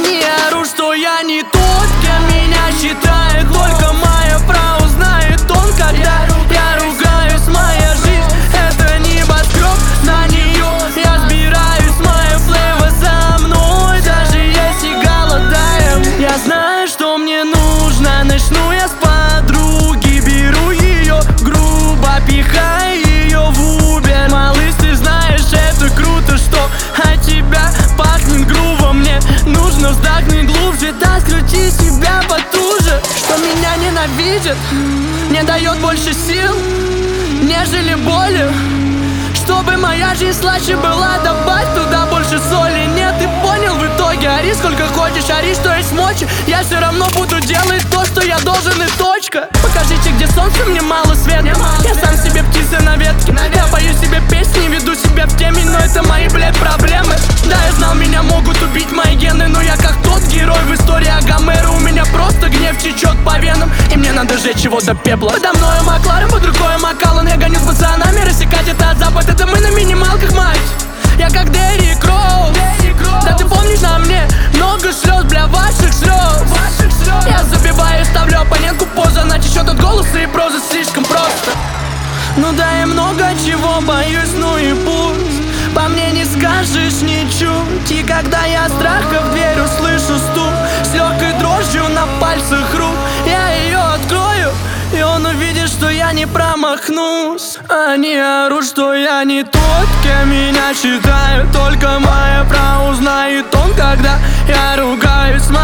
Они орут, что я не тот, кем меня считает. Только моя фрау знает он, когда я ругаюсь. Моя жизнь — это небоскреб, на нее я сбираюсь. Моя флейва со мной, даже если голодаем. Я знаю, что мне нужно, начну я с подруги. Беру ее грубо, пихаю ее в Убер. Малыш, ты знаешь, это круто, что от тебя пахнет грубо. Мне нужно вздохнуть глубже, так скрути себя потуже. Что меня ненавидит, не дает больше сил, нежели боли. Чтобы моя жизнь слаще была, добавь туда больше соли. Нет, ты понял в итоге, ори сколько хочешь, ори что есть мочи. Я все равно буду делать то, что я должен, и точка. Покажите, где солнце, мне мало света. Я сам себе птица на ветке. Я пою себе песни, веду себя в теме, но это мои, блядь, проблемы. Да, я знал, меня могут убить мои гены, но я как тот герой в истории Агомера. У меня просто гнев течет по венам, и мне надо жечь его до пепла. Подо мною Макларен, под рукой Макалан. Я гоню с пацанами, рассекать это запад. Это мы на минималках, мать. Я как Деррик Роуз. Да ты помнишь, на мне много слез, бля, ваших слез. Я забиваю, ставлю оппонентку позу. Она течет от голоса и прозы слишком просто. Ну да, я много чего боюсь, ну и пусть. По мне не скажешь ничуть. И когда я страха в дверь услышу стук, с легкой дрожью на пальцах рук, я ее открою, и он увидит, что я не промахнусь. Они орут, что я не тот, кем меня считают. Только моя фрау знает он, когда я ругаюсь.